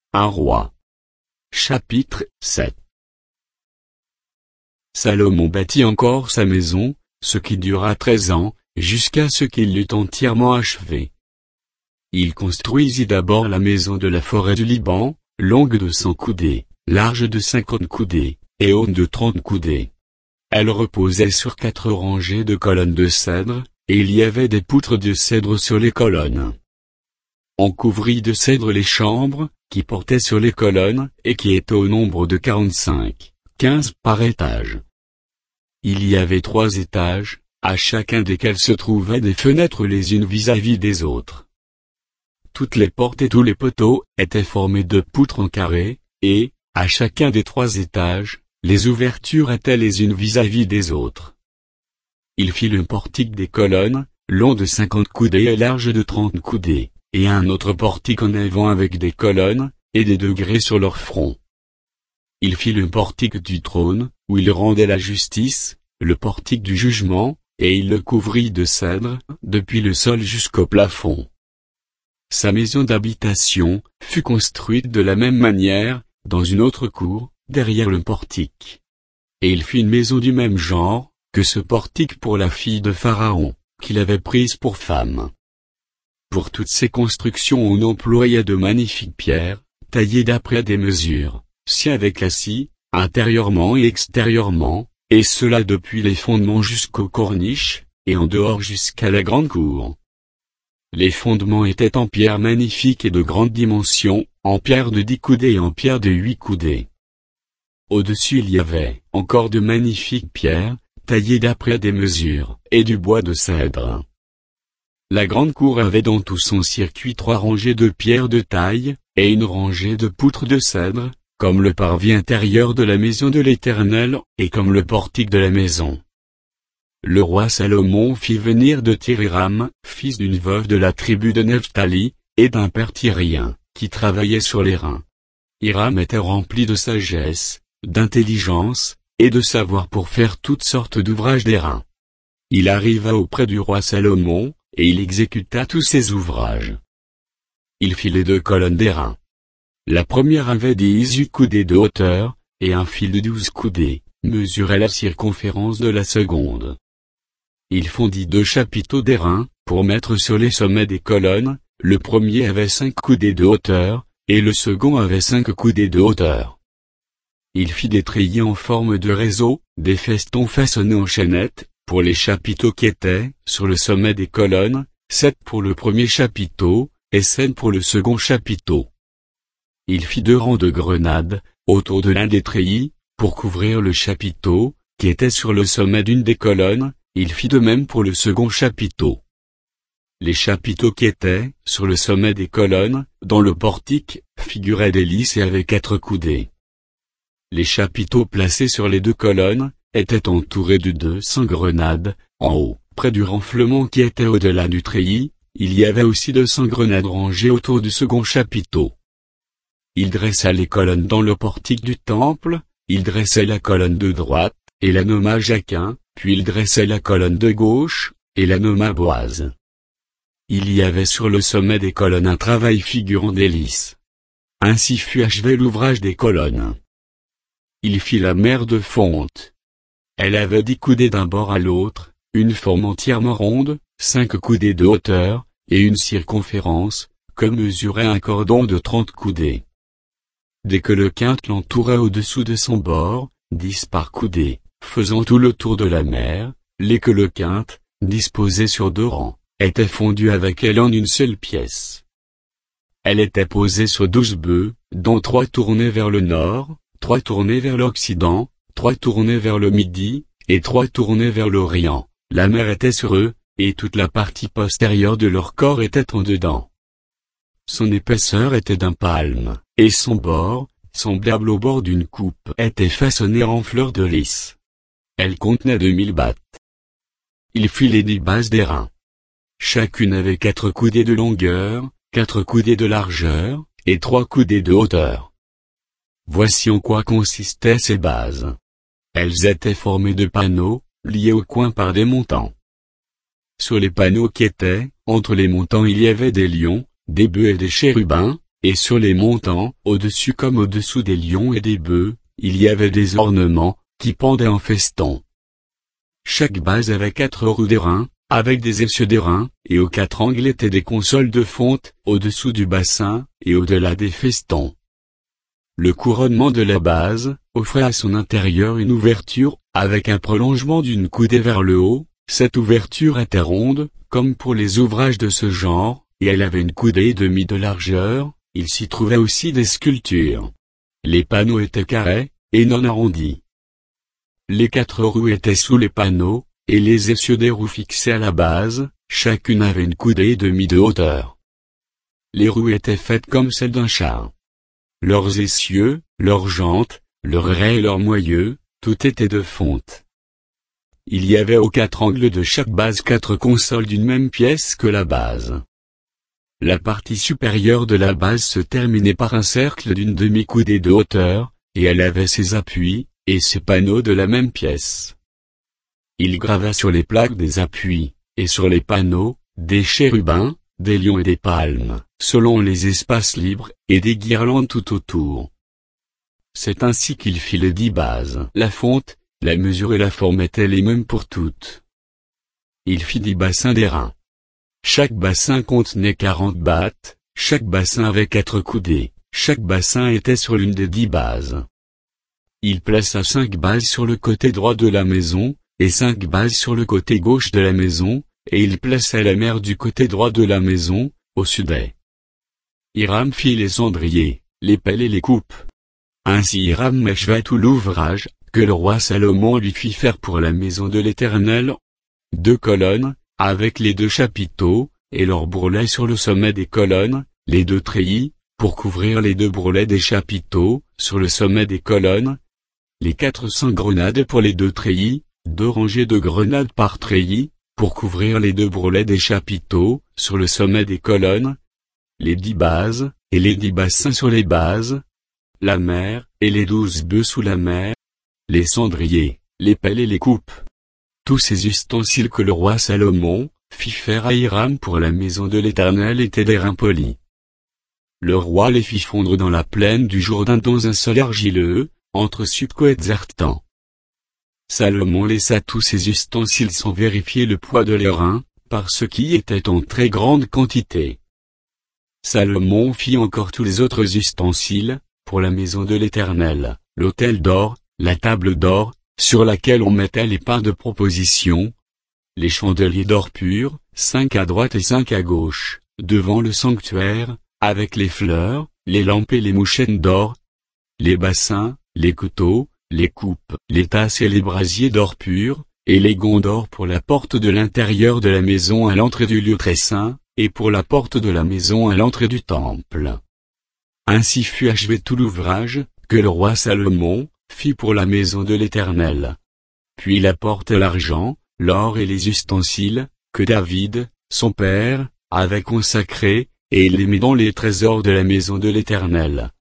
Un roi. Chapitre 7. Salomon bâtit encore sa maison, ce qui dura 13 ans, jusqu'à ce qu'il l'eût entièrement achevée. Il construisit d'abord la maison de la forêt du Liban, longue de 100 coudées, large de 50 coudées, et haute de 30 coudées. Elle reposait sur 4 rangées de colonnes de cèdre, et il y avait des poutres de cèdre sur les colonnes. On couvrit de cèdre les chambres, qui portaient sur les colonnes, et qui étaient au nombre de 45, 15 par étage. Il y avait 3 étages, à chacun desquels se trouvaient des fenêtres les unes vis-à-vis des autres. Toutes les portes et tous les poteaux étaient formés de poutres en carré, et, à chacun des 3 étages, les ouvertures étaient les unes vis-à-vis des autres. Il fit le portique des colonnes, long de 50 coudées et large de 30 coudées, et un autre portique en avant avec des colonnes, et des degrés sur leur front. Il fit le portique du trône, où il rendait la justice, le portique du jugement, et il le couvrit de cèdre, depuis le sol jusqu'au plafond. Sa maison d'habitation fut construite de la même manière, dans une autre cour, derrière le portique. Et il fit une maison du même genre, que ce portique pour la fille de Pharaon, qu'il avait prise pour femme. Pour toutes ces constructions on employa de magnifiques pierres, taillées d'après des mesures, scie avec la scie, intérieurement et extérieurement, et cela depuis les fondements jusqu'aux corniches, et en dehors jusqu'à la grande cour. Les fondements étaient en pierre magnifique et de grande dimension, en pierre de 10 coudées et en pierre de 8 coudées. Au-dessus il y avait encore de magnifiques pierres, taillées d'après des mesures, et du bois de cèdre. La grande cour avait dans tout son circuit 3 rangées de pierres de taille, et une rangée de poutres de cèdre, comme le parvis intérieur de la maison de l'Éternel, et comme le portique de la maison. Le roi Salomon fit venir de Tyr Hiram, fils d'une veuve de la tribu de Nephtali, et d'un père tyrien, qui travaillait sur les reins. Hiram était rempli de sagesse, d'intelligence, et de savoir pour faire toutes sortes d'ouvrages d'airain. Il arriva auprès du roi Salomon, et il exécuta tous ses ouvrages. Il fit les 2 colonnes d'airain. La première avait 18 coudées de hauteur, et un fil de 12 coudées, mesurait la circonférence de la seconde. Il fondit 2 chapiteaux d'airain, pour mettre sur les sommets des colonnes, le premier avait 5 coudées de hauteur, et le second avait 5 coudées de hauteur. Il fit des treillis en forme de réseau, des festons façonnés en chaînettes, pour les chapiteaux qui étaient sur le sommet des colonnes, 7 pour le premier chapiteau, et 7 pour le second chapiteau. Il fit 2 rangs de grenades, autour de l'un des treillis, pour couvrir le chapiteau, qui était sur le sommet d'une des colonnes, il fit de même pour le second chapiteau. Les chapiteaux qui étaient sur le sommet des colonnes, dans le portique, figuraient des lys et avaient 4 coudées. Les chapiteaux placés sur les 2 colonnes, étaient entourés de 200 grenades, en haut, près du renflement qui était au-delà du treillis, il y avait aussi 200 grenades rangées autour du second chapiteau. Il dressa les colonnes dans le portique du temple, il dressait la colonne de droite, et la nomma Jachin, puis il dressait la colonne de gauche, et la nomma Boaz. Il y avait sur le sommet des colonnes un travail figurant des lys. Ainsi fut achevé l'ouvrage des colonnes. Il fit la mer de fonte. Elle avait 10 coudées d'un bord à l'autre, une forme entièrement ronde, 5 coudées de hauteur, et une circonférence, que mesurait un cordon de 30 coudées. Dès que le quinte l'entourait au-dessous de son bord, 10 par coudée, faisant tout le tour de la mer, les que le quinte, disposées sur 2 rangs, étaient fondues avec elle en une seule pièce. Elle était posée sur 12 bœufs, dont 3 tournaient vers le nord, 3 tournaient vers l'occident, 3 tournaient vers le midi, et 3 tournaient vers l'orient. La mer était sur eux, et toute la partie postérieure de leur corps était en dedans. Son épaisseur était d'un palme, et son bord, semblable au bord d'une coupe, était façonné en fleurs de lys. Elle contenait 2000 battes. Il fit les 10 bases d'airain. Chacune avait 4 coudées de longueur, 4 coudées de largeur, et 3 coudées de hauteur. Voici en quoi consistaient ces bases. Elles étaient formées de panneaux, liés au coin par des montants. Sur les panneaux qui étaient, entre les montants il y avait des lions, des bœufs et des chérubins, et sur les montants, au-dessus comme au-dessous des lions et des bœufs, il y avait des ornements, qui pendaient en feston. Chaque base avait 4 roues d'airain, avec des essieux d'airain, et aux 4 angles étaient des consoles de fonte, au-dessous du bassin, et au-delà des festons. Le couronnement de la base, offrait à son intérieur une ouverture, avec un prolongement d'une coudée vers le haut. Cette ouverture était ronde, comme pour les ouvrages de ce genre, et elle avait une coudée et demie de largeur. Il s'y trouvait aussi des sculptures. Les panneaux étaient carrés, et non arrondis. Les 4 roues étaient sous les panneaux, et les essieux des roues fixés à la base, chacune avait une coudée et demie de hauteur. Les roues étaient faites comme celles d'un char. Leurs essieux, leurs jantes, leurs raies et leurs moyeux, tout était de fonte. Il y avait aux 4 angles de chaque base 4 consoles d'une même pièce que la base. La partie supérieure de la base se terminait par un cercle d'une demi-coudée de hauteur, et elle avait ses appuis, et ses panneaux de la même pièce. Il grava sur les plaques des appuis, et sur les panneaux, des chérubins, des lions et des palmes, selon les espaces libres, et des guirlandes tout autour. C'est ainsi qu'il fit les 10 bases. La fonte, la mesure et la forme étaient les mêmes pour toutes. Il fit 10 bassins d'airain. Chaque bassin contenait 40 battes, chaque bassin avait 4 coudées, chaque bassin était sur l'une des 10 bases. Il plaça 5 bases sur le côté droit de la maison, et 5 bases sur le côté gauche de la maison, et il plaça la mer du côté droit de la maison, au sud-est. Hiram fit les cendriers, les pelles et les coupes. Ainsi Hiram acheva tout l'ouvrage, que le roi Salomon lui fit faire pour la maison de l'Éternel. 2 colonnes, avec les 2 chapiteaux, et leurs bourrelets sur le sommet des colonnes, les 2 treillis, pour couvrir les 2 bourrelets des chapiteaux, sur le sommet des colonnes. Les 400 grenades pour les 2 treillis, 2 rangées de grenades par treillis, pour couvrir les 2 bourrelets des chapiteaux, sur le sommet des colonnes. Les 10 bases, et les 10 bassins sur les bases. La mer, et les 12 bœufs sous la mer. Les cendriers, les pelles et les coupes. Tous ces ustensiles que le roi Salomon fit faire à Hiram pour la maison de l'Éternel étaient d'airain poli. Le roi les fit fondre dans la plaine du Jourdain dans un sol argileux, entre Succo et Zartan. Salomon laissa tous ces ustensiles sans vérifier le poids de l'airain, parce qu'ils étaient en très grande quantité. Salomon fit encore tous les autres ustensiles, pour la maison de l'Éternel, l'autel d'or, la table d'or, sur laquelle on mettait les pains de proposition, les chandeliers d'or pur, 5 à droite et 5 à gauche, devant le sanctuaire, avec les fleurs, les lampes et les mouchettes d'or, les bassins, les couteaux, les coupes, les tasses et les brasiers d'or pur, et les gonds d'or pour la porte de l'intérieur de la maison à l'entrée du lieu très saint, et pour la porte de la maison à l'entrée du temple. Ainsi fut achevé tout l'ouvrage, que le roi Salomon fit pour la maison de l'Éternel. Puis il apporta l'argent, l'or et les ustensiles, que David, son père, avait consacrés, et il les mit dans les trésors de la maison de l'Éternel.